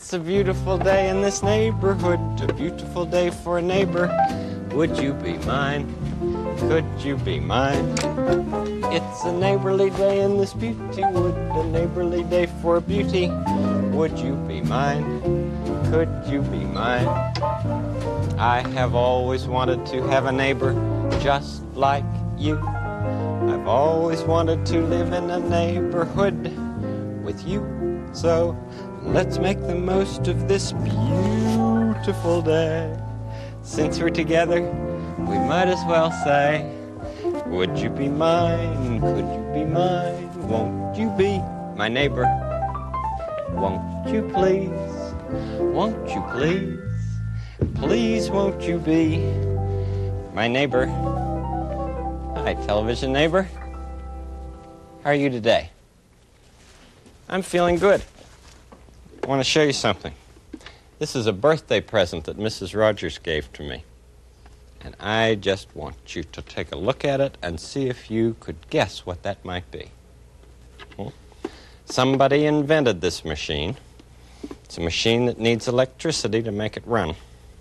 It's a beautiful day in this neighborhood, a beautiful day for a neighbor. Would you be mine? Could you be mine? It's a neighborly day in this beauty wood, a neighborly day for beauty. Would you be mine? Could you be mine? I have always wanted to have a neighbor just like you. I've always wanted to live in a neighborhood with you. So let's make the most of this beautiful day. Since we're together, we might as well say, would you be mine? Could you be mine? Won't you be my neighbor? Won't you please? Won't you please? Please won't you be my neighbor? Hi, television neighbor. How are you today? I'm feeling good. I want to show you something. This is a birthday present that Mrs. Rogers gave to me. And I just want you to take a look at it and see if you could guess what that might be. Somebody invented this machine. It's a machine that needs electricity to make it run.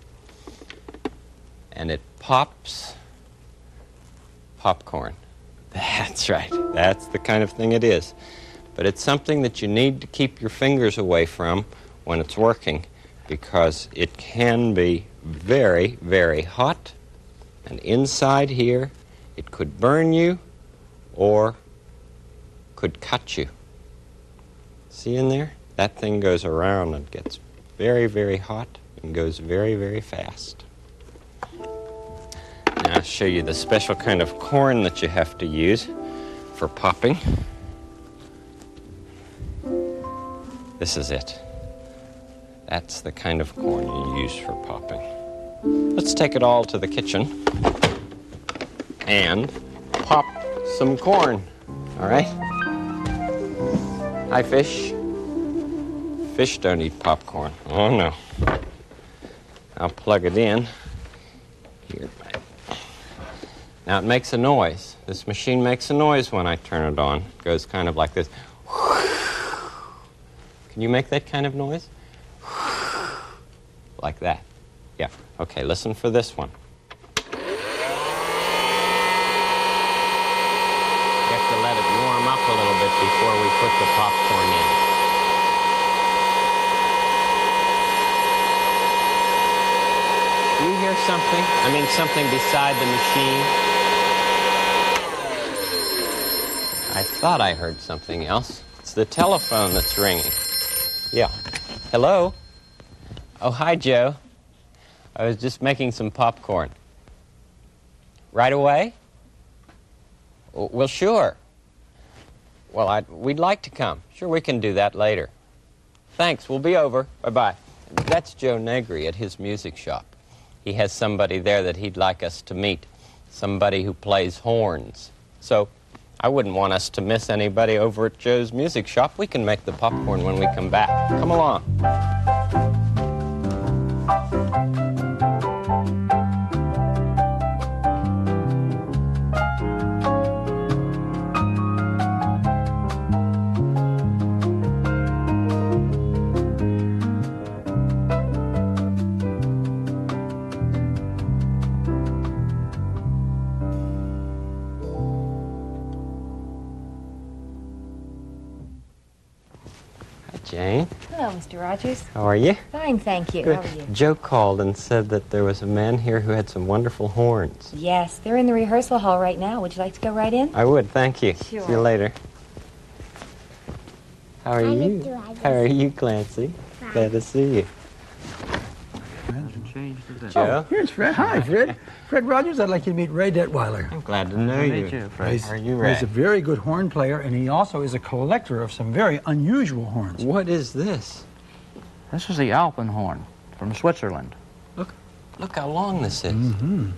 And it pops popcorn. That's right. That's the kind of thing it is. But it's something that you need to keep your fingers away from when it's working, because it can be very, very hot. And inside here, it could burn you or could cut you. See in there? That thing goes around and gets very, very hot and goes very, very fast. Now I'll show you the special kind of corn that you have to use for popping. This is it. That's the kind of corn you use for popping. Let's take it all to the kitchen and pop some corn. All right? Hi, fish. Fish don't eat popcorn. Oh, no. I'll plug it in. Here. Now, it makes a noise. This machine makes a noise when I turn it on. It goes kind of like this. Can you make that kind of noise? Like that. Yeah. Okay, listen for this one. You have to let it warm up a little bit before we put the popcorn in. Do you hear something? I mean, something beside the machine? I thought I heard something else. It's the telephone that's ringing. Yeah. Hello? Oh, hi, Joe. I was just making some popcorn. Right away? Well, sure. Well, we'd like to come. Sure, we can do that later. Thanks, we'll be over. Bye-bye. That's Joe Negri at his music shop. He has somebody there that he'd like us to meet, somebody who plays horns. So I wouldn't want us to miss anybody over at Joe's music shop. We can make the popcorn when we come back. Come along. Jane. Hello, Mr. Rogers. How are you? Fine, thank you. Good. How are you? Joe called and said that there was a man here who had some wonderful horns. Yes, they're in the rehearsal hall right now. Would you like to go right in? I would, thank you. Sure. See you later. How are Hi, you? Mr. Rogers. How are you, Clancy? Fine. Glad to see you. Joe? Oh, here's Fred. Hi, Fred. Fred Rogers, I'd like you to meet Ray Detweiler. I'm glad to know you. Ray's, How are you, Ray? Ray's a very good horn player, and he also is a collector of some very unusual horns. What is this? This is the Alpenhorn from Switzerland. Look how long this is. Mm-hmm.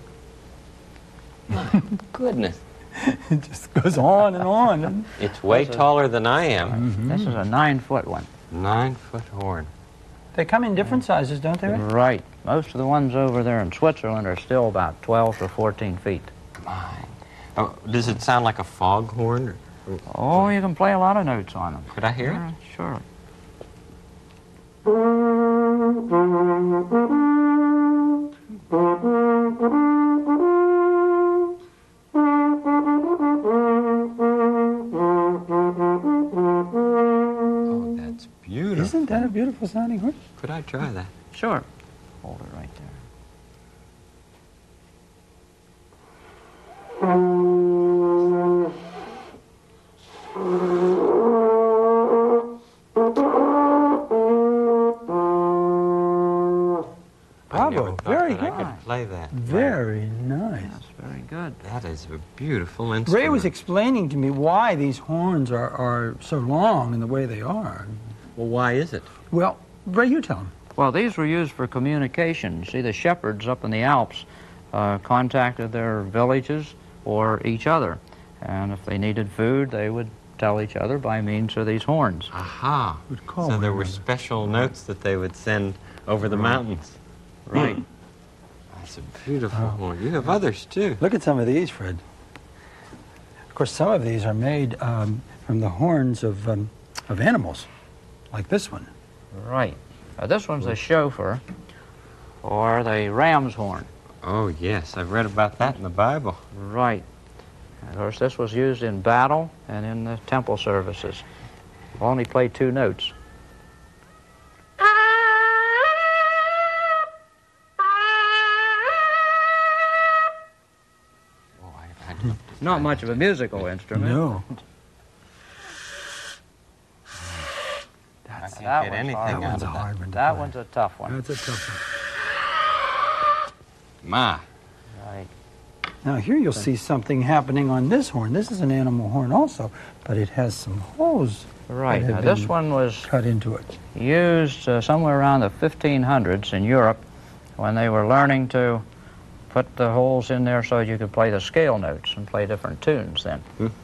My goodness. It just goes on and on. doesn't it? It's way taller than I am. Mm-hmm. This is a 9-foot one. 9-foot horn. They come in different sizes, don't they, Ray? Right. Most of the ones over there in Switzerland are still about 12 to 14 feet. My. Oh, does it sound like a foghorn? Oh, you can play a lot of notes on them. Could I hear it? Sure. Oh, that's beautiful. Isn't that a beautiful sounding horn? Could I try that? Sure. Hold it right there. I never Bravo, thought very that I good. could play that. Very nice. That's very good. That is a beautiful instrument. Ray was explaining to me why these horns are so long in the way they are. Well, why is it? Well, Ray, you tell him. Well, these were used for communication. See, the shepherds up in the Alps contacted their villages or each other. And if they needed food, they would tell each other by means of these horns. Aha. Good call, So there Ray. were special notes that they would send over the mountains. Right. That's a beautiful horn. You have others, too. Look at some of these, Fred. Of course, some of these are made from the horns of animals, like this one. Right. This one's a chauffeur, or the ram's horn. Oh, yes. I've read about that in the Bible. Right. Of course, this was used in battle and in the temple services. Only played 2 notes. Oh, I'd love to Not try much that. of a musical instrument. No. I can't That get one's anything hard. out That of one's a that. hard one to That play. one's a tough one. That's a tough one. My. Right. Now here you'll see something happening on this horn. This is an animal horn also, but it has some holes Right. that Now, have this been one was cut into it. used somewhere around the 1500s in Europe when they were learning to put the holes in there so you could play the scale notes and play different tunes then.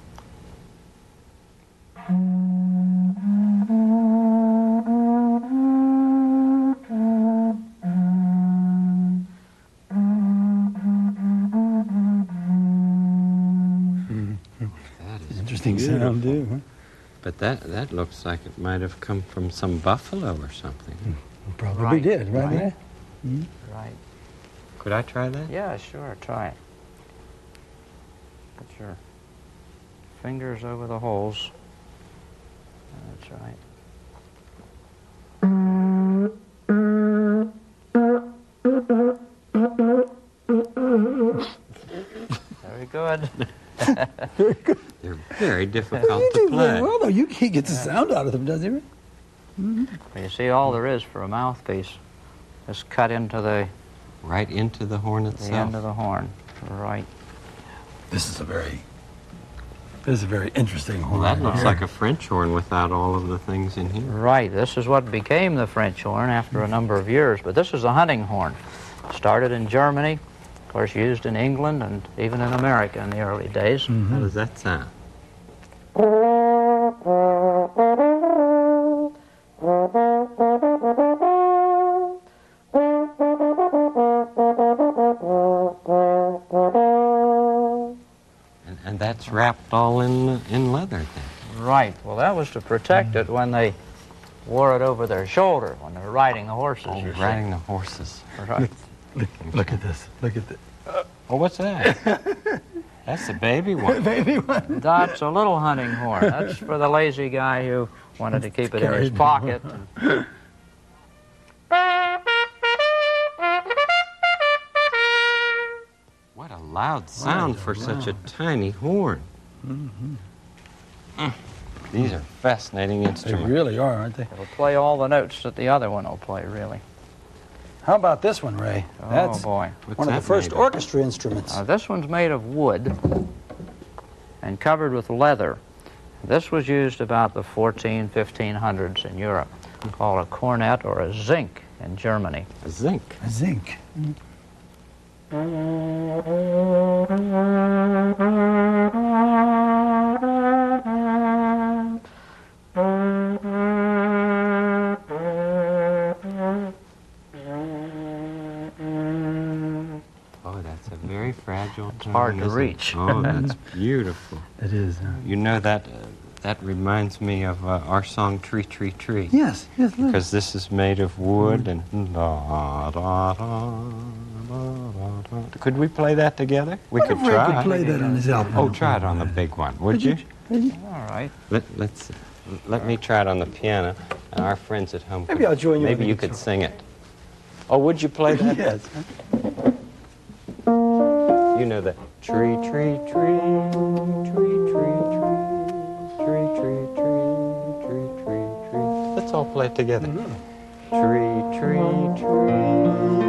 That is Interesting beautiful. sound, too. Huh? But that looks like it might have come from some buffalo or something. Probably Right. did, right? Right. Ray? Right. Could I try that? Yeah, sure. Try it. Put your fingers over the holes. That's right. Very good. They're very difficult You to do play. very well, though. He gets the sound out of them, doesn't he? Ray? You see, all there is for a mouthpiece is cut into the Right into the horn end of itself. the horn. Right. This is a very interesting horn. Well, that right looks here. like a French horn without all of the things in here. Right. This is what became the French horn after a number of years. But this is a hunting horn. Started in Germany, of course, used in England and even in America in the early days. How does that sound? And that's wrapped all in leather then. Right. Well, that was to protect it when they wore it over their shoulder when they were riding the horses. Oh, you see. riding the horses. Right. Look at this. Look at this. Oh, what's that? That's the baby one. Baby one. That's a little hunting horn. That's for the lazy guy who wanted to keep it in his carried. pocket. What a loud sound for such a tiny horn. These are fascinating They instruments. really are, aren't they? It'll play all the notes that the other one will play, really. How about this one, Ray? Oh, That's boy. What's one of the that first made of? orchestra instruments. This one's made of wood and covered with leather. This was used about the 1500s in Europe, called a cornet or a zinc in Germany. A zinc. A zinc. Oh, that's a very fragile tone. hard to isn't it? reach. Oh, that's beautiful. It is. You know that That reminds me of our song Tree, Tree, Tree. Yes, yes. Liz. Because this is made of wood and... Da, da, da, da, da. Could we play that together? We What could if Ray try. could play that on his album? Oh, try it on the big one, would you? All right. Let me try it on the piano, and our friends at home. Maybe I'll join you. Maybe you could sing it. Oh, would you play that? Yes. You know that. Tree, tree, tree, tree, tree, tree, tree, tree, tree, tree, tree, tree. Let's all play it together. Tree, tree, tree.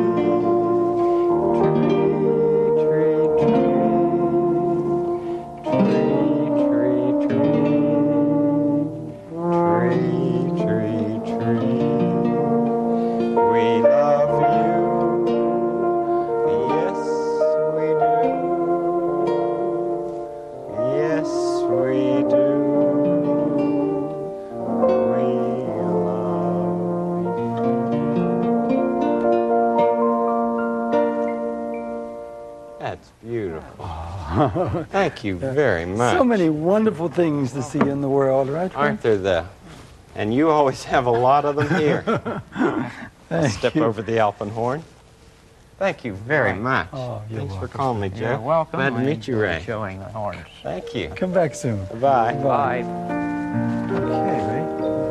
That's beautiful. Thank you very much. So many wonderful things to see in the world, right? Aren't there, though? And you always have a lot of them here. Thank Step you. over the Alpenhorn. Thank you very much. Oh, you're Thanks for welcome. calling me, Joe. You're welcome. Glad to I meet you, enjoyed Ray. Showing the horns. Thank you. Come back soon. Bye. Bye. Okay, Ray.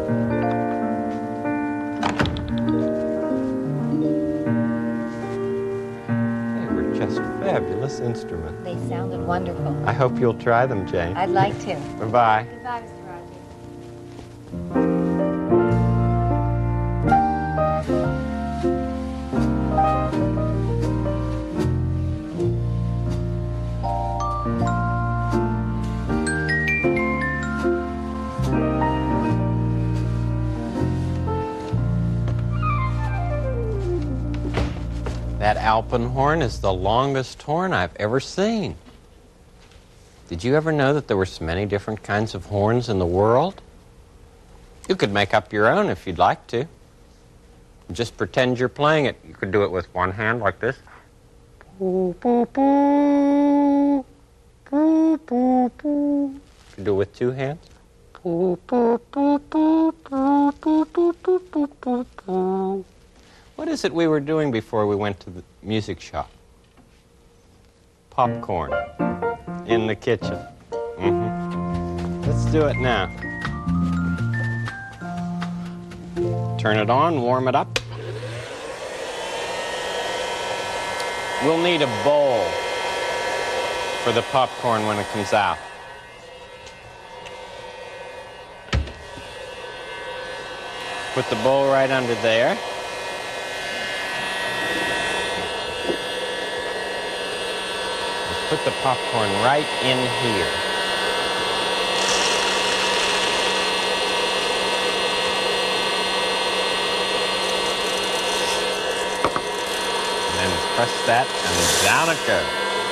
They were just fabulous instruments. They sounded wonderful. I hope you'll try them, Jane. I'd like to. Bye-bye. Goodbye, Mr. Rogers. That Alpenhorn is the longest horn I've ever seen. Did you ever know that there were so many different kinds of horns in the world? You could make up your own if you'd like to. Just pretend you're playing it. You could do it with one hand like this. Boo, boo, boo. Boo, boo, boo. You could do it with two hands. Boo, boo, boo, boo, boo, boo, boo, boo, boo, boo, boo. What is it we were doing before we went to the music shop? Popcorn in the kitchen. Let's do it now. Turn it on, warm it up. We'll need a bowl for the popcorn when it comes out. Put the bowl right under there. Put the popcorn right in here. And then press that and down it goes.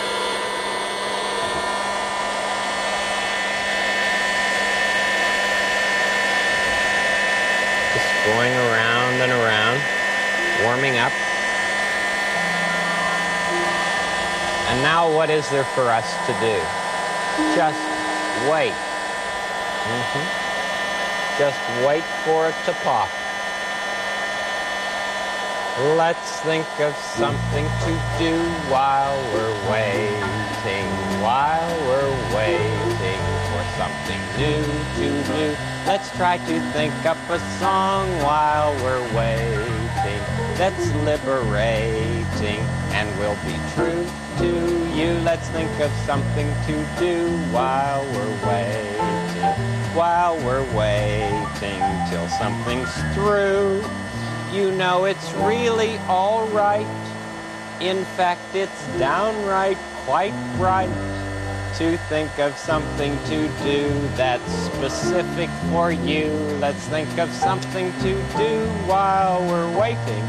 Just going around and around, warming up. And now what is there for us to do? Just wait. Just wait for it to pop. Let's think of something to do while we're waiting. While we're waiting for something new to do. Let's try to think up a song while we're waiting. That's liberating and will be true to you. Let's think of something to do while we're waiting. While we're waiting till something's through. You know it's really all right. In fact, it's downright quite right to think of something to do that's specific for you. Let's think of something to do while we're waiting.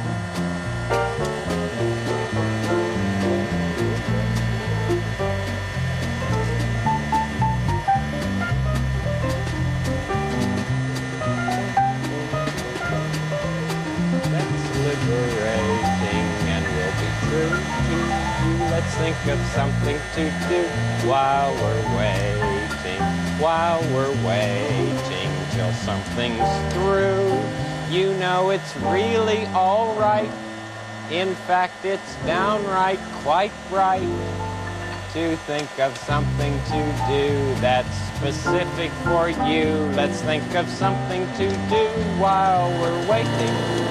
Liberating and will be true to you. Let's think of something to do while we're waiting. while we're waiting till something's through. You know it's really all right. In fact, it's downright quite right to think of something to do that's specific for you. Let's think of something to do while we're waiting.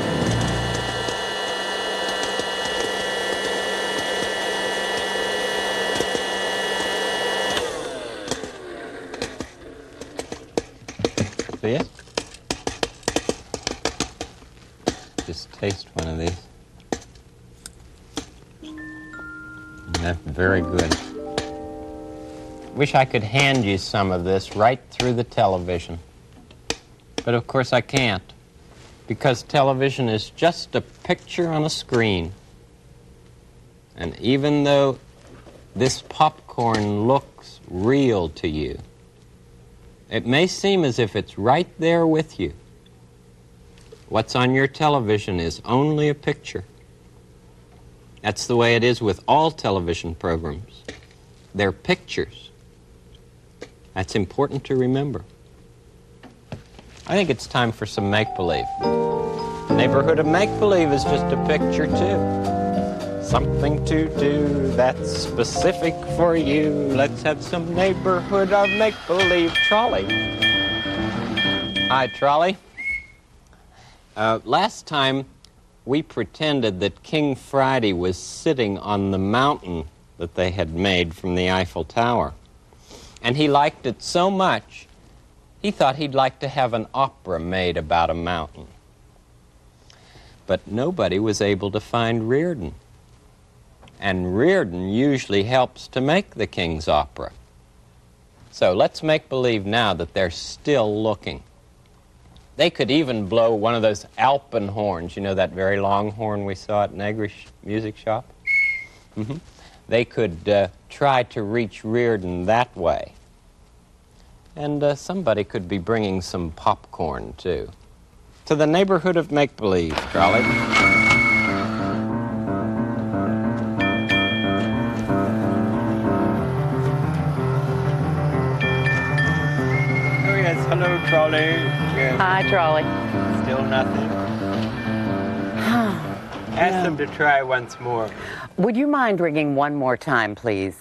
See it? Just taste one of these. That's very good. Wish I could hand you some of this right through the television. But of course I can't, because television is just a picture on a screen. And even though this popcorn looks real to you, it may seem as if it's right there with you. What's on your television is only a picture. That's the way it is with all television programs. They're pictures. That's important to remember. I think it's time for some make-believe. Neighborhood of Make-Believe is just a picture, too. Something to do that's specific for you. Let's have some Neighborhood of Make-Believe. Trolley. Hi, Trolley. Last time, we pretended that King Friday was sitting on the mountain that they had made from the Eiffel Tower. And he liked it so much, he thought he'd like to have an opera made about a mountain. But nobody was able to find Reardon. And Reardon usually helps to make the King's opera. So let's make believe now that they're still looking. They could even blow one of those Alpen horns, you know, that very long horn we saw at Negri's music shop? Mm-hmm. They could try to reach Reardon that way. And somebody could be bringing some popcorn, too. To the Neighborhood of Make-Believe, Trolley. Oh, yes. Hello, Trolley. Yes. Hi, Trolley. Still nothing? Ask them to try once more. Would you mind ringing one more time, please?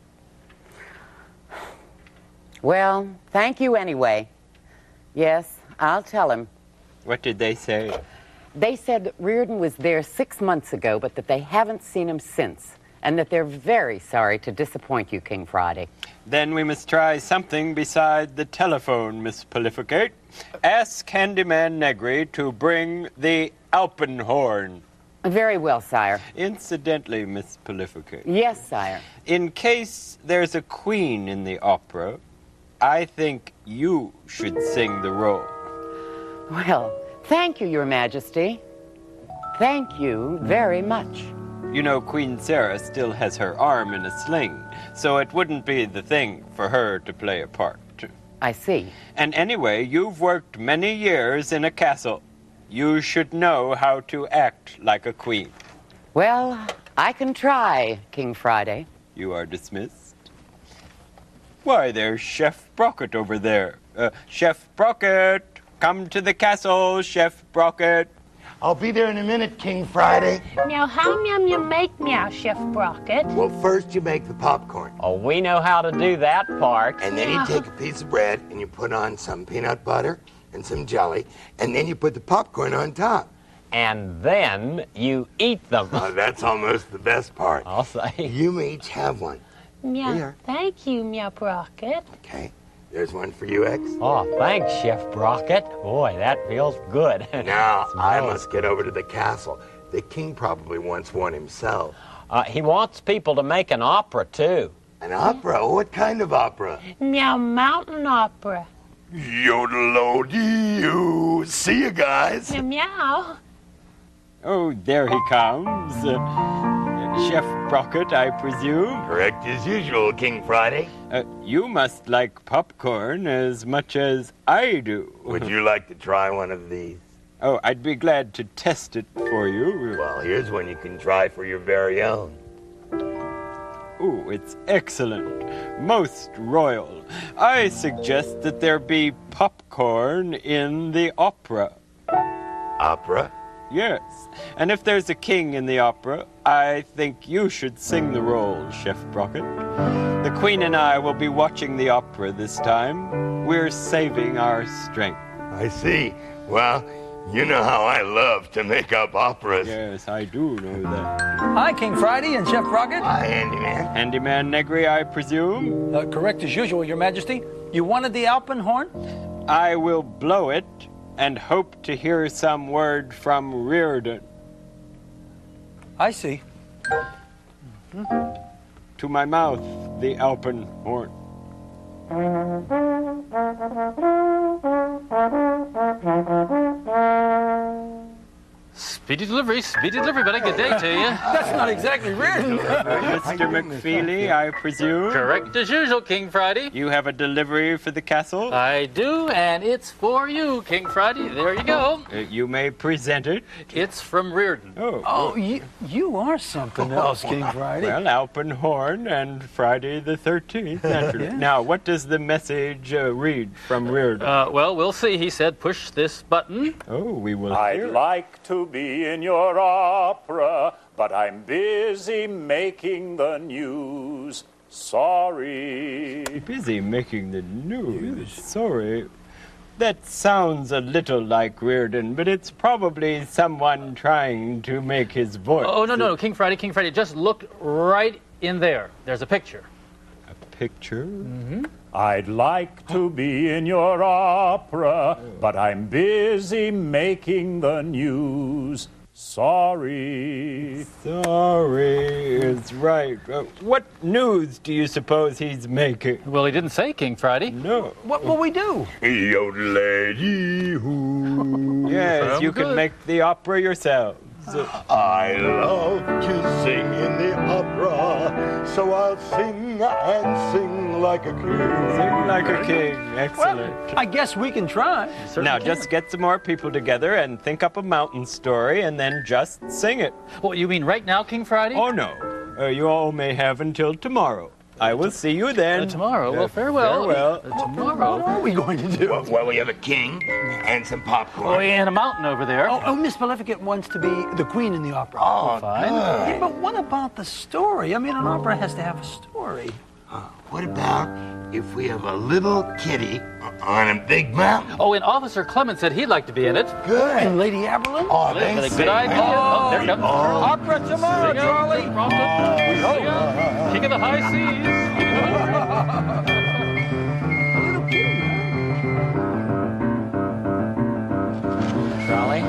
Well, thank you anyway. Yes, I'll tell him. What did they say? They said that Reardon was there 6 months ago, but that they haven't seen him since, and that they're very sorry to disappoint you, King Friday. Then we must try something beside the telephone, Miss Prolificate. Ask Handyman Negri to bring the Alpenhorn. Very well, sire. Incidentally, Miss Prolificate. Yes, sire. In case there's a queen in the opera, I think you should sing the role. Well, thank you, Your Majesty. Thank you very much. You know, Queen Sarah still has her arm in a sling, so it wouldn't be the thing for her to play a part. I see. And anyway, you've worked many years in a castle. You should know how to act like a queen. Well, I can try, King Friday. You are dismissed. Why, there's Chef Brockett over there. Chef Brockett, come to the castle, Chef Brockett. I'll be there in a minute, King Friday. Meow, how meow you make meow, Chef Brockett? Well, first you make the popcorn. Oh, we know how to do that part. And then you take a piece of bread and you put on some peanut butter and some jelly, and then you put the popcorn on top. And then you eat them. That's almost the best part. I'll say. You may each have one. Meow, Here. thank you, Meow Brockett. Okay, there's one for you, X. Oh, thanks, Chef Brockett. Boy, that feels good. Now, I must get over to the castle. The king probably wants one himself. He wants people to make an opera, too. An opera? What kind of opera? Meow, mountain opera. Yodel-o-dee-oo. See you guys. Meow, meow. Oh, there he comes. Chef Brockett, I presume. Correct as usual, King Friday. You must like popcorn as much as I do. Would you like to try one of these? Oh, I'd be glad to test it for you. Well, here's one you can try for your very own. Ooh, Oh, it's excellent. Most royal. I suggest that there be popcorn in the opera. Opera? Yes. And if there's a king in the opera, I think you should sing the role, Chef Brockett. The Queen and I will be watching the opera this time. We're saving our strength. I see. Well, you know how I love to make up operas. Yes, I do know that. Hi, King Friday and Chef Brockett. Hi, Handyman. Handyman Negri, I presume? Correct as usual, Your Majesty. You wanted the Alpenhorn? I will blow it and hope to hear some word from Reardon. I see. To my mouth, the Alpenhorn. Speedy delivery, but a good day to you. That's not exactly Reardon. Mr. McFeely, I presume? Correct as usual, King Friday. You have a delivery for the castle? I do, and it's for you, King Friday. There you go. You may present it. It's from Reardon. Oh, you are something else, King Friday. Well, Alpenhorn and Friday the 13th, naturally. Yeah. Now, what does the message read from Reardon? Well, we'll see. He said, push this button. Oh, we will I'd hear. like to be in your opera, but I'm busy making the news. Sorry. Busy making the news. Sorry. That sounds a little like Reardon, but it's probably someone trying to make his voice. Oh, no, King Friday, just look right in there. There's a picture. A picture? Mm-hmm. I'd like to be in your opera, but I'm busy making the news. Sorry. Sorry is right. What news do you suppose he's making? Well, he didn't say, King Friday. No. What will we do? Yodelady-hoo. Yes, you can good. make the opera yourselves. I love to sing in the opera, so I'll sing and sing like a king. Sing like a king. Excellent. I guess we can try. Now, just get some more people together and think up a mountain story and then just sing it. What, you mean right now, King Friday? Oh, no. You all may have until tomorrow. I will see you then. Tomorrow? Well, farewell. Farewell. Tomorrow. What are we going to do? Well, we have a king and some popcorn. Oh, and a mountain over there. Oh, Miss Maleficent wants to be the queen in the opera. Oh, fine. Yeah, but what about the story? I mean, an opera has to have a story. What about if we have a little kitty on a big mountain? Oh, and Officer Clement said he'd like to be in it. Good. And Lady Aberlin? Oh, That's a thanks. good idea. Oh, there comes Opera tomorrow, Charlie. King of the high seas. Charlie?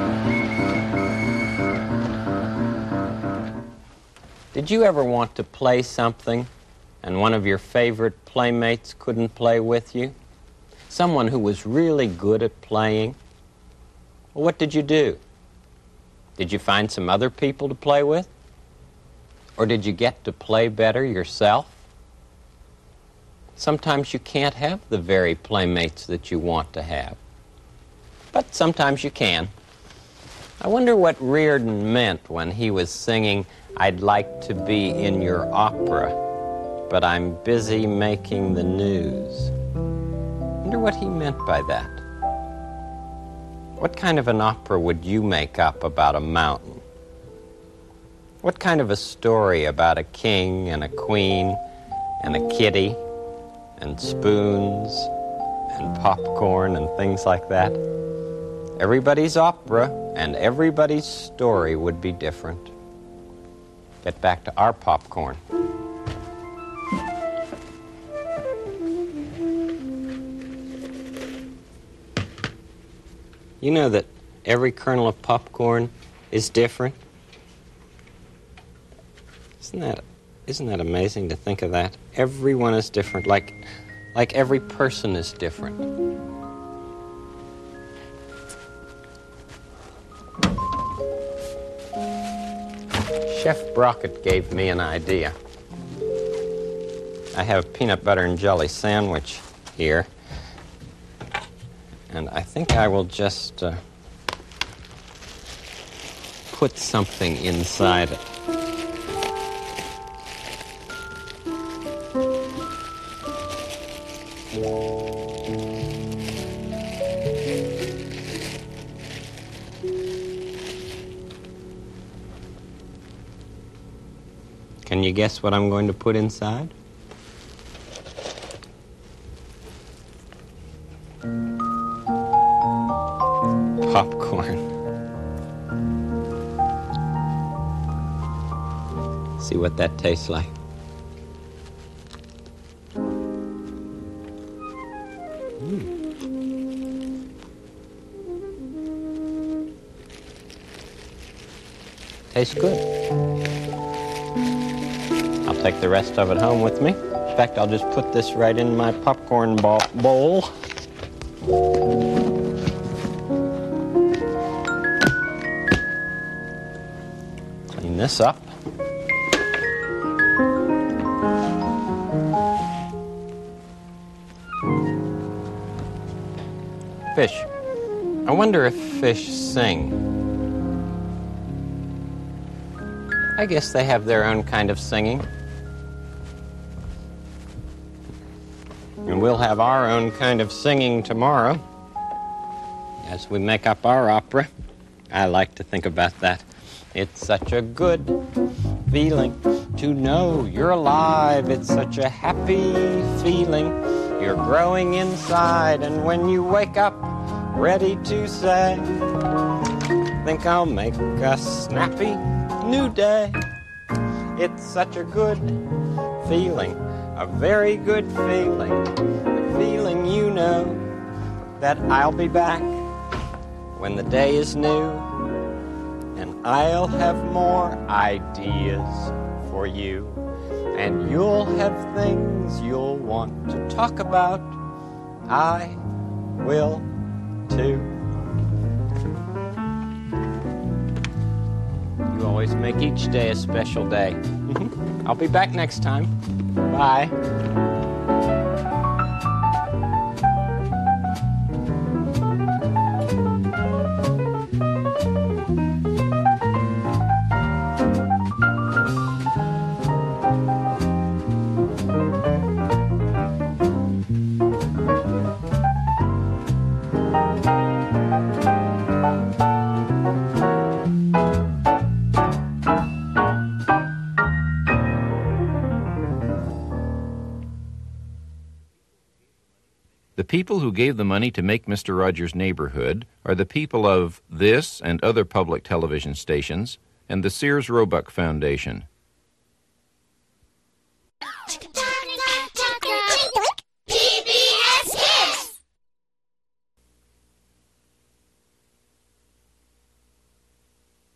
Did you ever want to play something and one of your favorite playmates couldn't play with you? Someone who was really good at playing? Well, what did you do? Did you find some other people to play with? Or did you get to play better yourself? Sometimes you can't have the very playmates that you want to have. But sometimes you can. I wonder what Reardon meant when he was singing, "I'd like to be in your opera, but I'm busy making the news." I wonder what he meant by that. What kind of an opera would you make up about a mountain? What kind of a story about a king and a queen and a kitty and spoons and popcorn and things like that? Everybody's opera and everybody's story would be different. Get back to our popcorn. You know that every kernel of popcorn is different? Isn't that amazing to think of that? Everyone is different, like every person is different. Chef Brockett gave me an idea. I have a peanut butter and jelly sandwich here, and I think I will just put something inside it. Can you guess what I'm going to put inside? Popcorn. See what that tastes like. Tastes good. I'll take the rest of it home with me. In fact, I'll just put this right in my popcorn bowl. Clean this up. Fish. I wonder if fish sing. I guess they have their own kind of singing. And we'll have our own kind of singing tomorrow as we make up our opera. I like to think about that. It's such a good feeling to know you're alive. It's such a happy feeling. You're growing inside, and when you wake up ready to say, think I'll make a snappy new day. It's such a good feeling, a very good feeling, the feeling you know that I'll be back when the day is new, and I'll have more ideas for you, and you'll have things you'll want to talk about. I will too. You always make each day a special day. I'll be back next time. Bye. The people who gave the money to make Mr. Rogers' Neighborhood are the people of this and other public television stations and the Sears Roebuck Foundation.